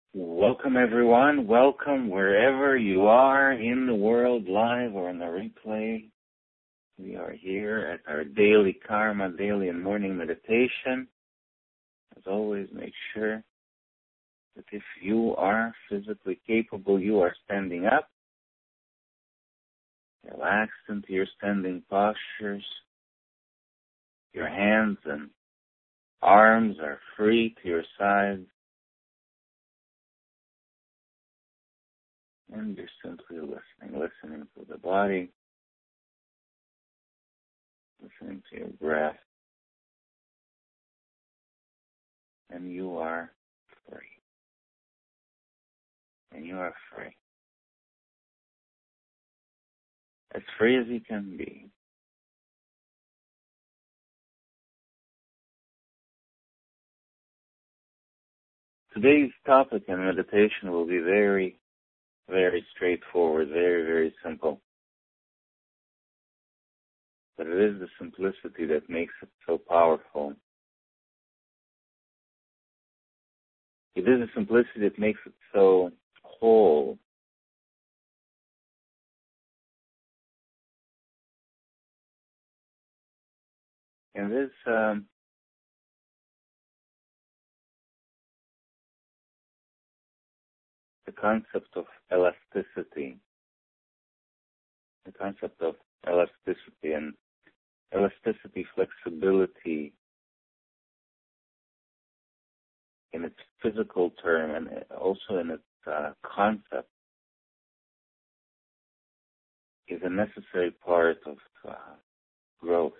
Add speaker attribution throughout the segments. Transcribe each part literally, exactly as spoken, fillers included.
Speaker 1: Welcome everyone. Welcome wherever you are in the world, live or in the replay. We are here at our daily karma, daily and morning meditation. As always, make sure that if you are physically capable, you are standing up. Relaxed into your standing postures. Your hands and arms are free to your sides. And you're simply listening, listening to the body, listening to your breath. And you are free. And you are free. As free as you can be. Today's topic in meditation will be very, very straightforward, very, very simple. But it is the simplicity that makes it so powerful. It is the simplicity that makes it so whole. And this um, the concept of elasticity. The concept of elasticity and elasticity, flexibility in its physical term and also in its uh, concept is a necessary part of uh, growth.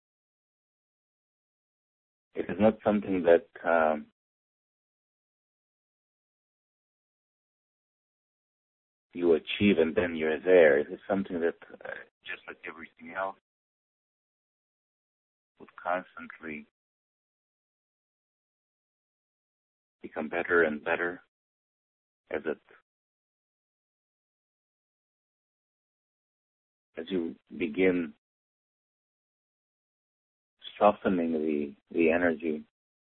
Speaker 1: It is not something that um, you achieve and then you're there. It is something that, uh, just like everything else, would constantly become better and better as it as you begin softening the the energy.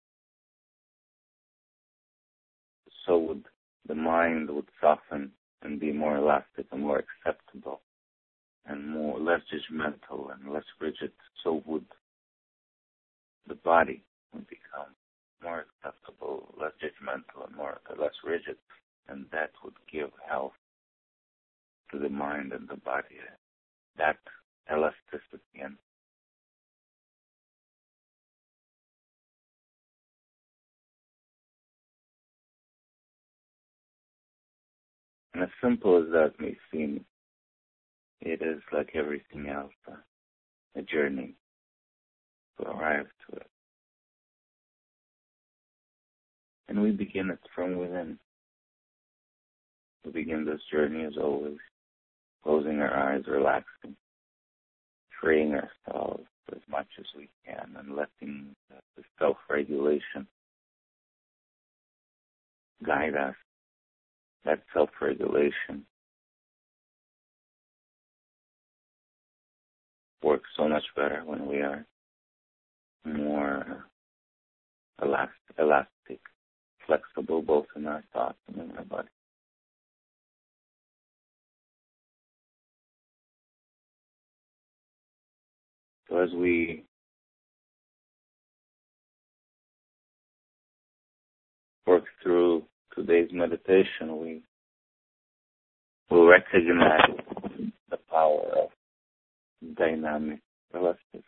Speaker 1: So would the mind would soften and be more elastic and more acceptable and more less judgmental and less rigid. So would the body would become more acceptable, less judgmental, and more less rigid, and that would give health to the mind and the body. That elasticity and and as simple as that may seem, it is like everything else, uh, a journey to arrive to it. And we begin it from within. We begin this journey as always, closing our eyes, relaxing, freeing ourselves as much as we can, and letting the self-regulation guide us. That self-regulation works so much better when we are more elastic, elastic, flexible, both in our thoughts and in our body. So as we work through today's meditation, we will recognize the power of dynamic elasticity.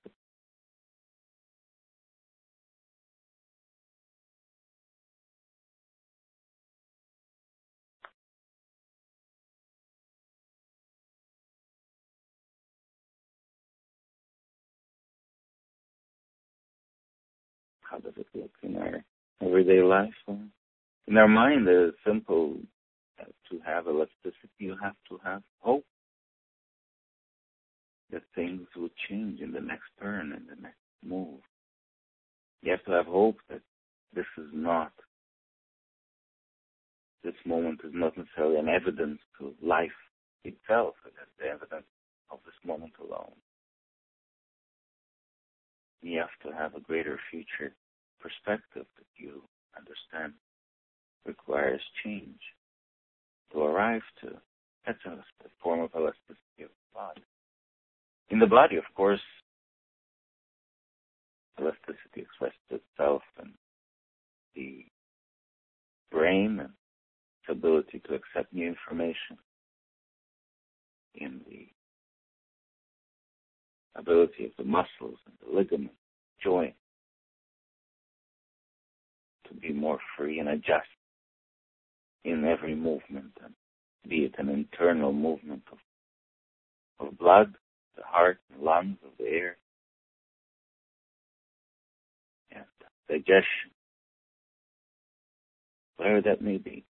Speaker 1: How does it look in our everyday life? In our mind, it is simple. To have elasticity, you have to have hope that things will change in the next turn, in the next move. You have to have hope that this is not, this moment is not necessarily an evidence to life itself. It is the evidence of this moment alone. You have to have a greater future perspective that you understand requires change to arrive to. That's a form of elasticity of the body. In the body, of course, elasticity expresses itself in the brain and its ability to accept new information, in the ability of the muscles and the ligaments, joints, to be more free and adjust in every movement, and be it an internal movement of, of blood, the heart, the lungs, of the air, and digestion, whatever that may be.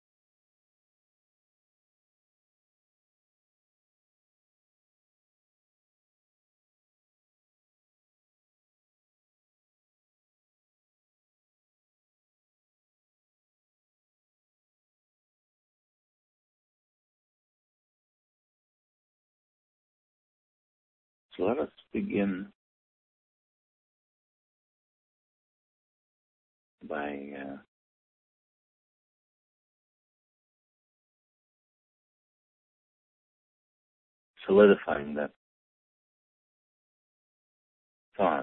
Speaker 1: So let us begin by uh, solidifying that thought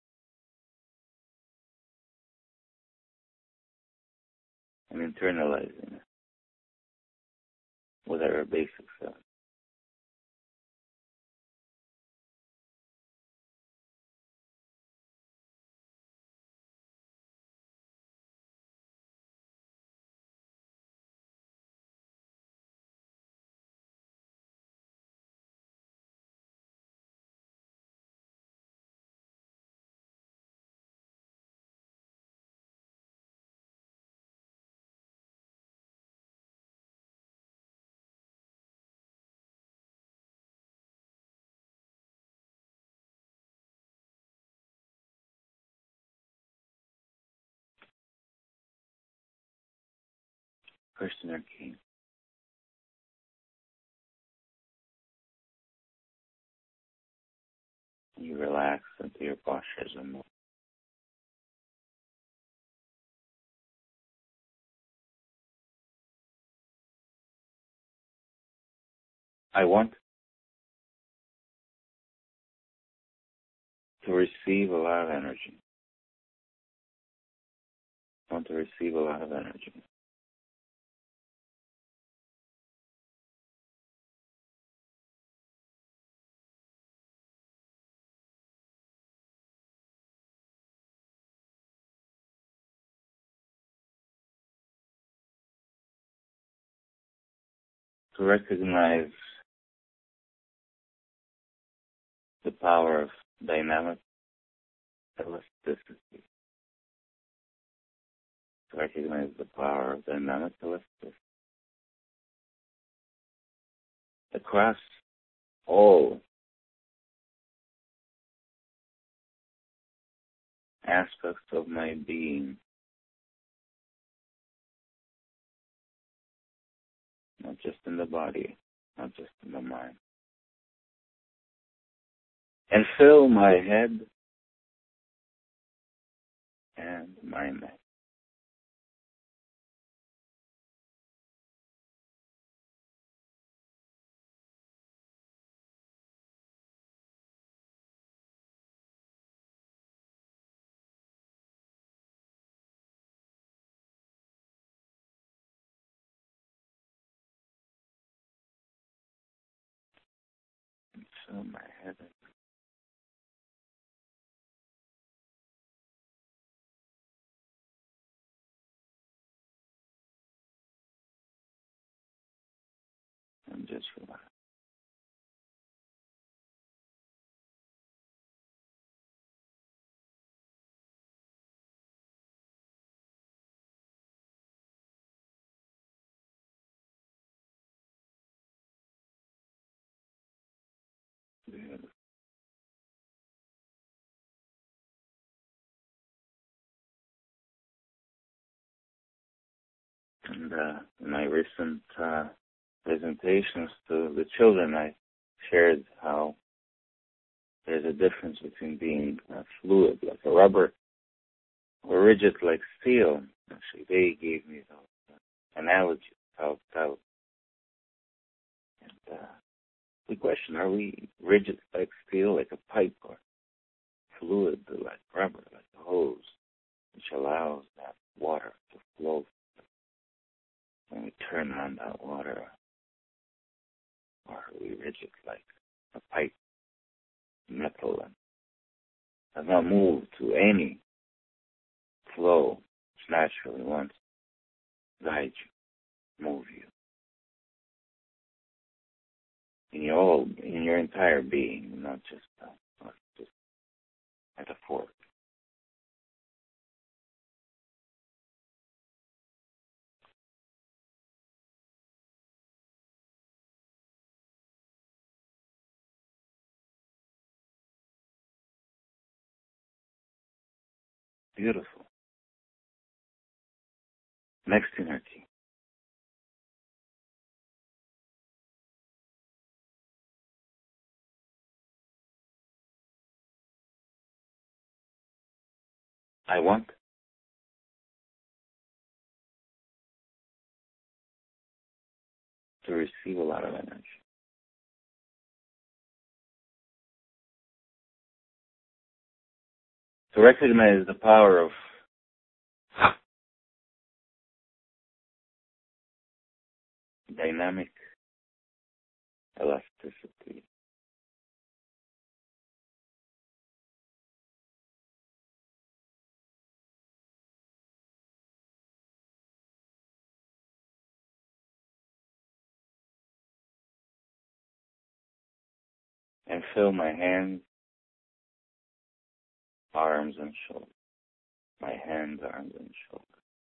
Speaker 1: and internalizing it with our basic self. First in our key. You relax into your postures and move. I want to receive a lot of energy. I want to receive a lot of energy. To recognize the power of dynamic elasticity. To recognize the power of dynamic elasticity across all aspects of my being, not just in the body, not just in the mind. And fill my head and my neck. And fill my head and and just relax. Beautiful. And uh, in my recent uh, presentations to the children, I shared how there's a difference between being uh, fluid, like a rubber, or rigid, like steel. Actually, they gave me those analogies helped out. And uh, we question, are we rigid like steel, like a pipe, or fluid like rubber, like a hose, which allows that water to flow when we turn on that water? Or are we rigid like a pipe, metal, and does not move to any flow which naturally wants to guide you, move you in your whole, in your entire being, not just uh, not just metaphor. Beautiful. Next energy. I want to receive a lot of energy. To recognize the power of dynamic elasticity. And feel my hands, arms, and shoulders. My hands, arms, and shoulders.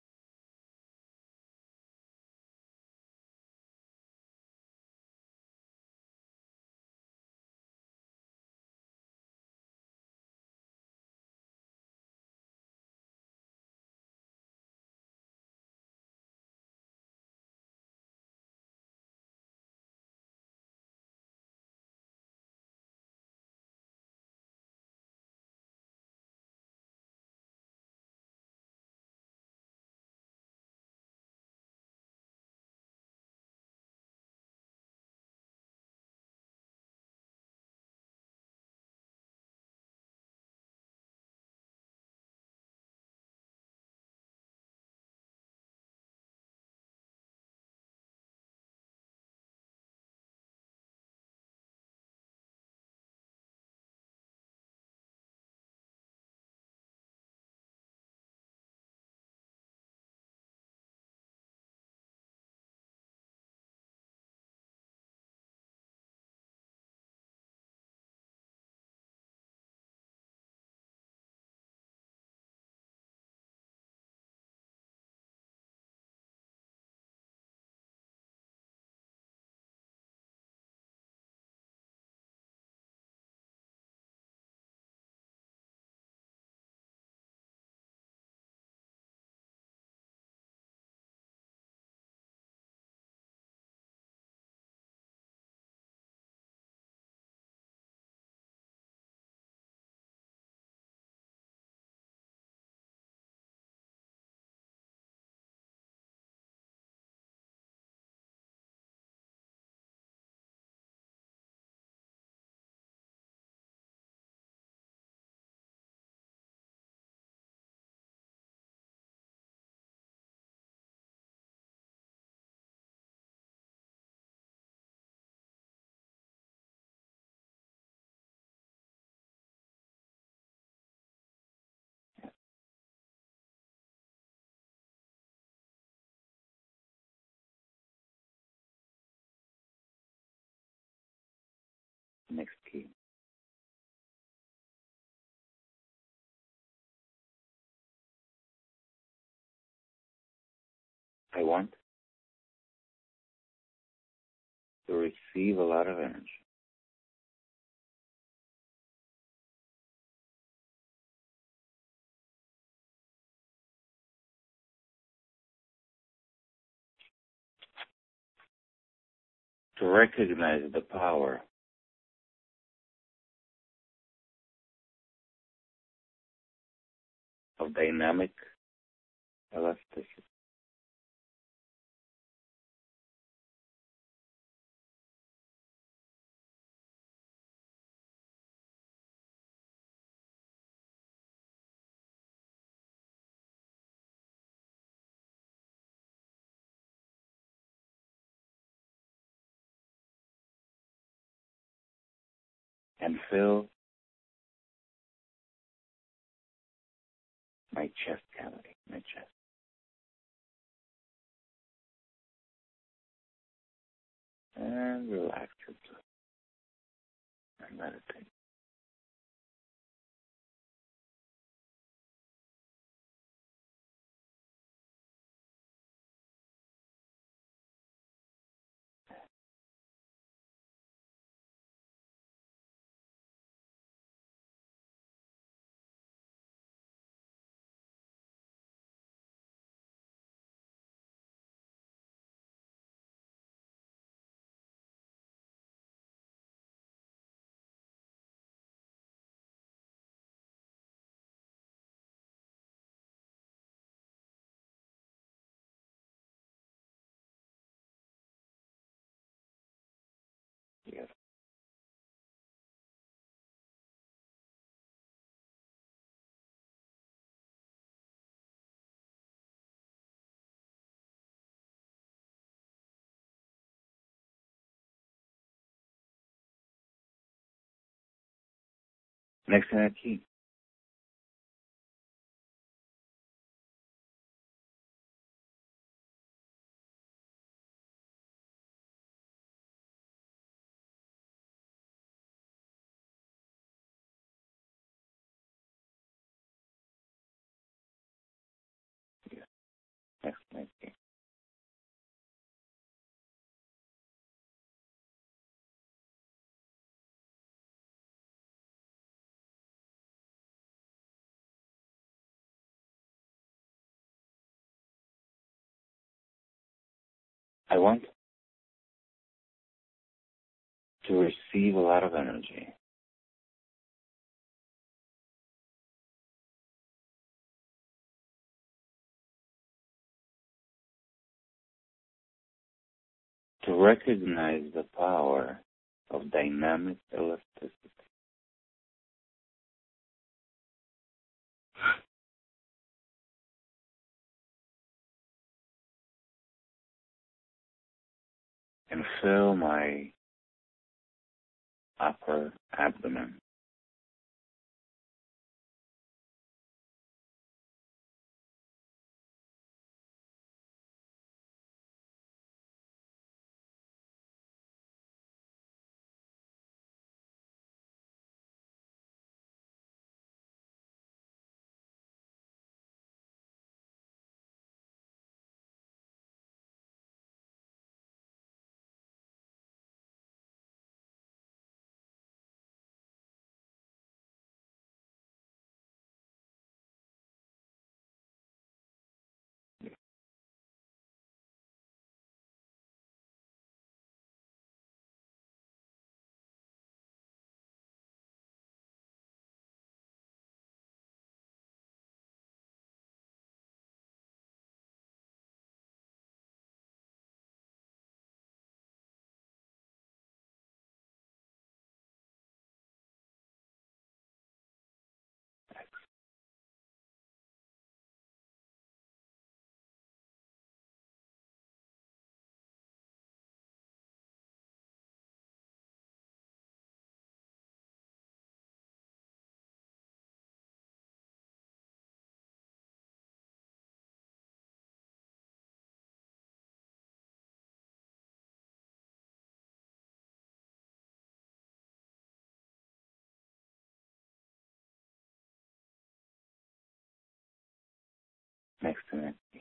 Speaker 1: Next key. I want to receive a lot of energy. To recognize the power of dynamic elasticity. and fill my chest cavity, my chest. And relax it and meditate. Yes. Next thing I keep. Yes. Next thing I keep. I want to receive a lot of energy. To recognize the power of dynamic elasticity. And fill my upper abdomen. Next thing I keep.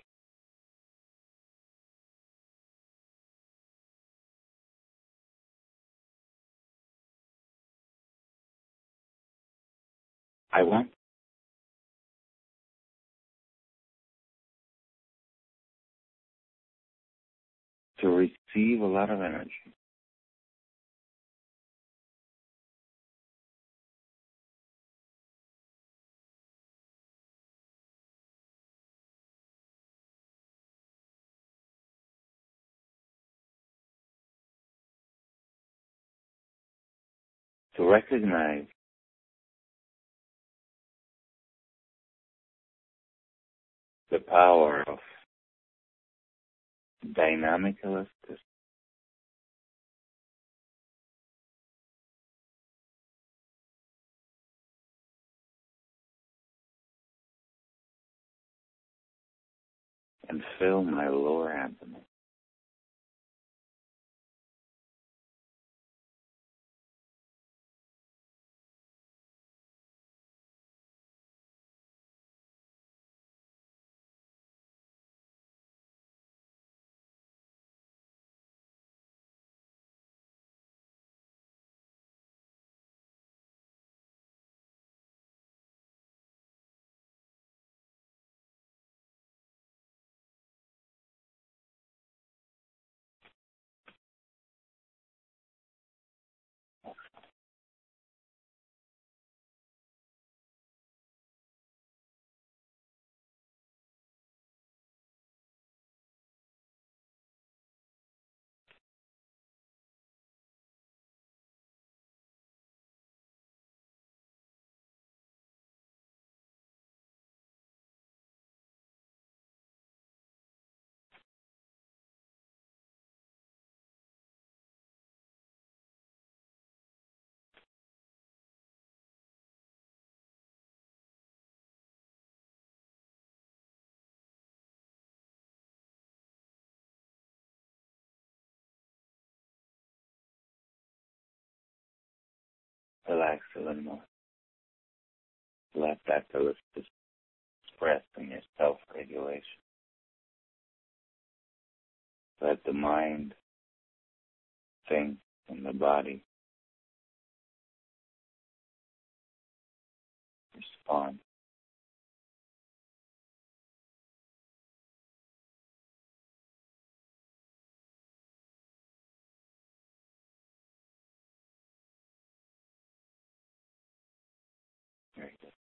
Speaker 1: I want to receive a lot of energy. To recognize the power of dynamic elasticity. and fill my lower abdomen. Relax a little more. Let that express in your self-regulation. Let the mind think and the body respond. Very good.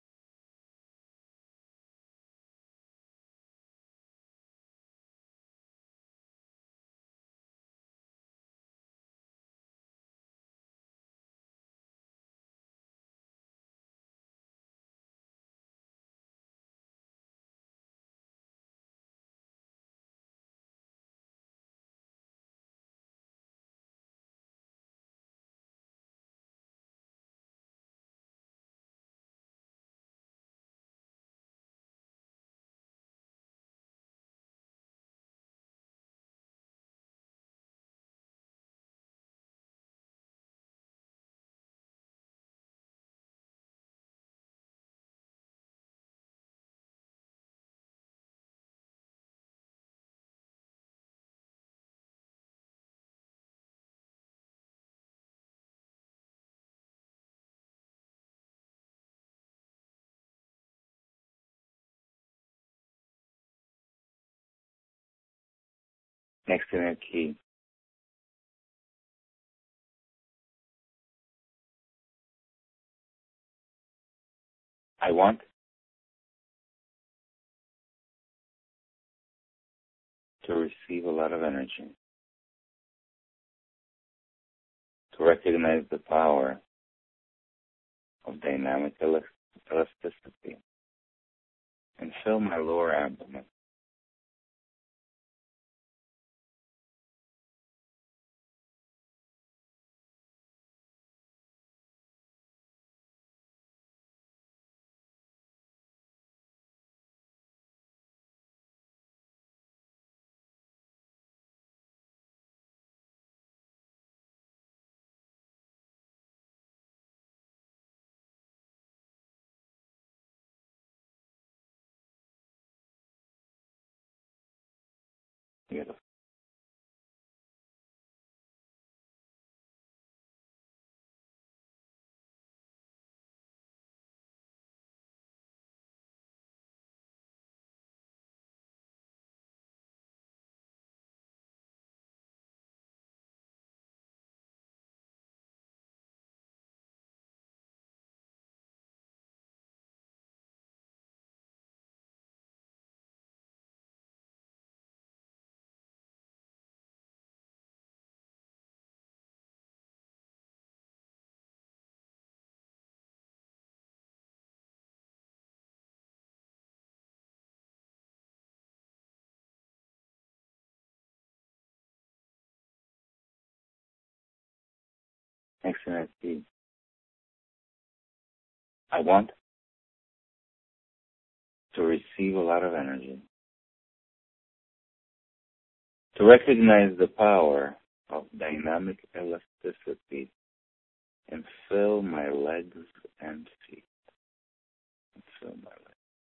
Speaker 1: Next inner key. I want to receive a lot of energy, to recognize the power of dynamic elasticity, and fill my lower abdomen. Beautiful. Next inner key. I want to receive a lot of energy, To recognize the power of dynamic elasticity and fill my legs and feet. And fill my legs.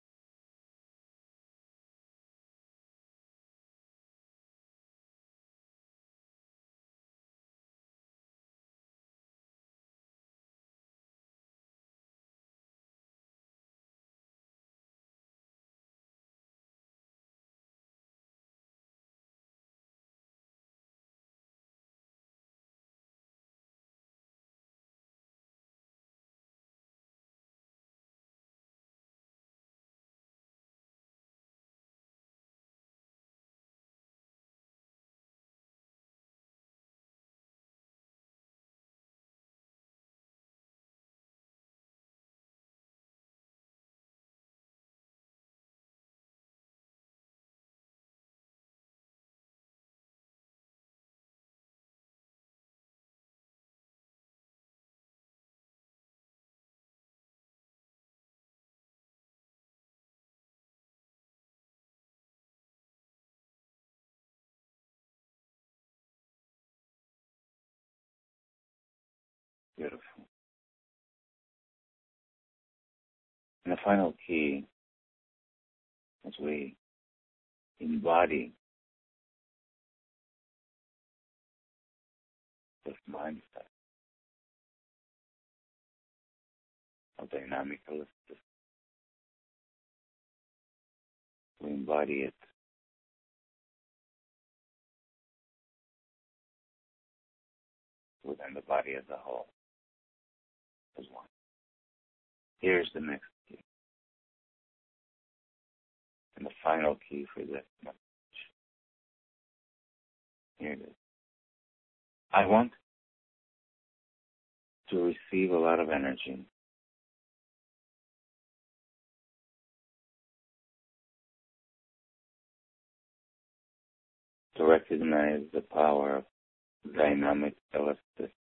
Speaker 1: Beautiful. And the final key, as we embody this mindset of dynamic elasticity, we embody it within the body as a whole, as one. Here's the next key, and the final key for this message. Here it is. I want to receive a lot of energy to recognize the power of dynamic elasticity.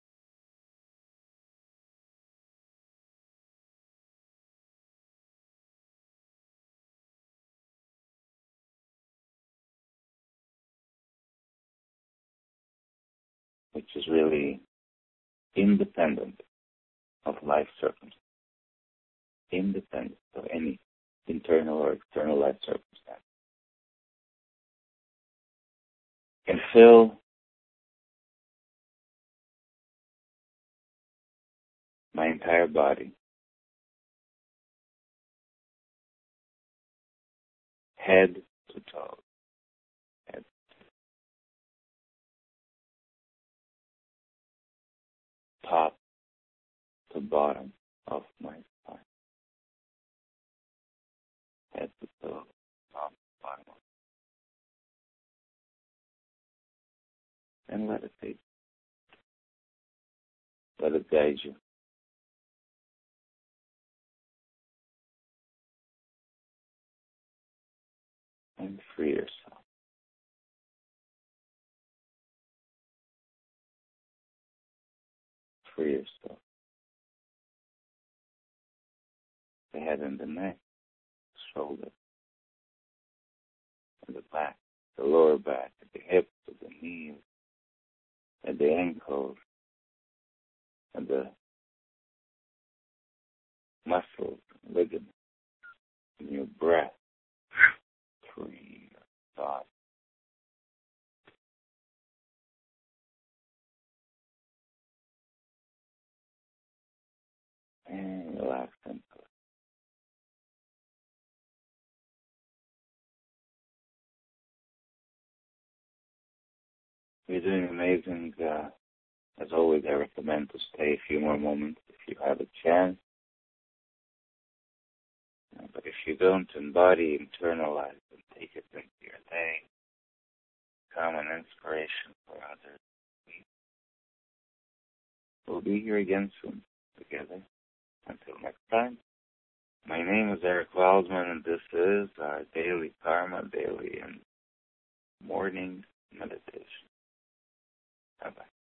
Speaker 1: Which is really independent of life circumstances, independent of any internal or external life circumstance. And fill my entire body, head to toe, head to top to bottom of my spine, head to toe, top to bottom, and let it be. Let it guide you. And free yourself. Free yourself. The head and the neck, shoulder, and the back, the lower back, the hips, the knees, and the ankles, and the muscles, ligaments, and your breath. Free your thoughts. And relax into it. You're doing amazing. Uh, as always, I recommend to stay a few more moments if you have a chance. Uh, but if you don't embody, internalize, and take it into your day, become an inspiration for others. We'll be here again soon together. Until next time, my name is Eric Waldman, and this is our daily Karma, daily and morning meditation. Bye-bye.